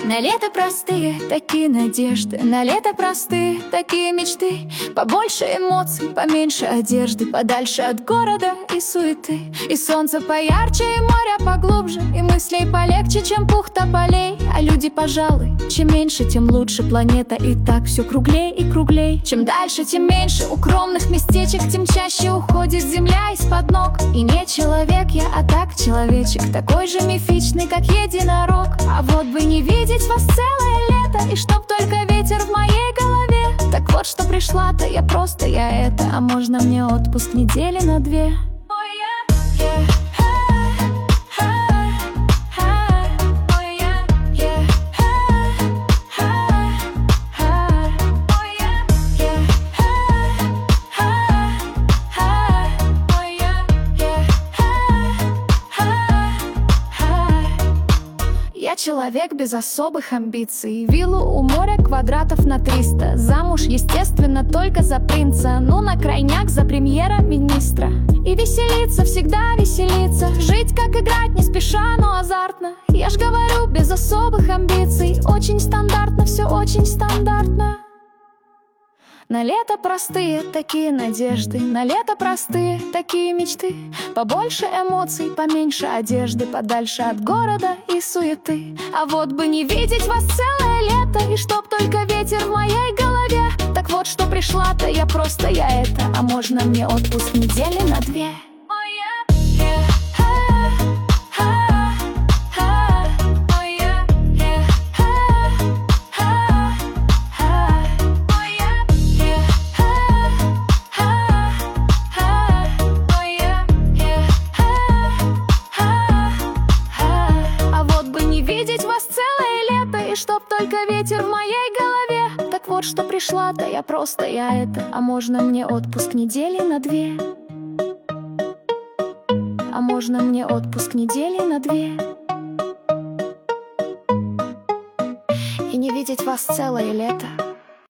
На лето простые такие надежды, на лето простые такие мечты. Побольше эмоций, поменьше одежды, подальше от города и суеты. И солнце поярче, и море поглубже, и мыслей полегче, чем пух тополей. А люди, пожалуй, чем меньше, тем лучше. Планета и так все круглей и круглей. Чем дальше, тем меньше укромных местечек, тем чаще уходит земля из-под ног. И не человек я, а так человечек, такой же мифичный, как единорог. А вот бы не видеть вас целое лето, и чтоб только ветер в моей голове. Так вот, что пришла-то я просто я это. А можно мне отпуск недели на 2? Я человек без особых амбиций. Виллу у моря квадратов на 300. Замуж, естественно, только за принца. Ну, на крайняк за премьера-министра. И веселиться, всегда веселиться. Жить, как играть, не спеша, но азартно. Я ж говорю, без особых амбиций. Очень стандартно, все очень стандартно. На лето простые такие надежды, на лето простые такие мечты. Побольше эмоций, поменьше одежды, подальше от города и суеты. А вот бы не видеть вас целое лето, и чтоб только ветер в моей голове. Так вот, что пришла-то я просто я это. А можно мне отпуск недели на 2? Чтоб только ветер в моей голове. Так вот, что пришла-то я просто я это. А можно мне отпуск недели на 2? А можно мне отпуск недели на 2? И не видеть вас целое лето.